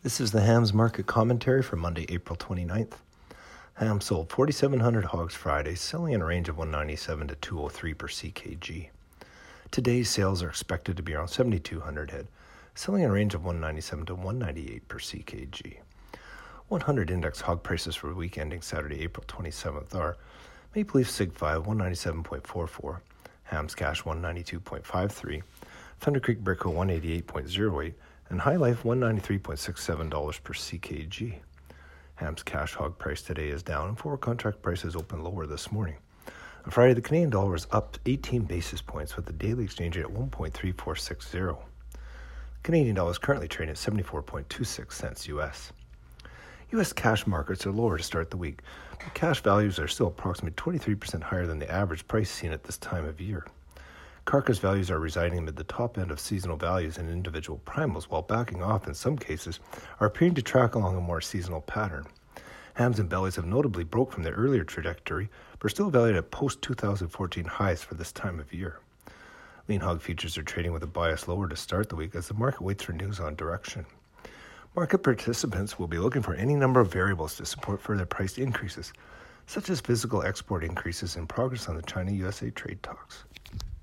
This is the Hams Market Commentary for Monday, April 29th. Ham sold 4,700 hogs Friday, selling in a range of 197 to 203 per CKG. Today's sales are expected to be around 7,200 head, selling in a range of 197 to 198 per CKG. 100 index hog prices for the week ending Saturday, April 27th are Maple Leaf Sig 5 197.44, Hams Cash 192.53, Thunder Creek Brickle 188.08, and High Life $193.67 per CKG. Ham's cash hog price today is down, and forward contract prices open lower this morning. On Friday, the Canadian dollar was up 18 basis points with the daily exchange rate at 1.3460. The Canadian dollar is currently trading at 74.26 cents U.S. U.S. cash markets are lower to start the week, but cash values are still approximately 23% higher than the average price seen at this time of year. Carcass values are residing amid the top end of seasonal values in individual primals, while backing off in some cases are appearing to track along a more seasonal pattern. Hams and bellies have notably broke from their earlier trajectory, but are still valued at post-2014 highs for this time of year. Lean hog futures are trading with a bias lower to start the week as the market waits for news on direction. Market participants will be looking for any number of variables to support further price increases, such as physical export increases and progress on the China-USA trade talks.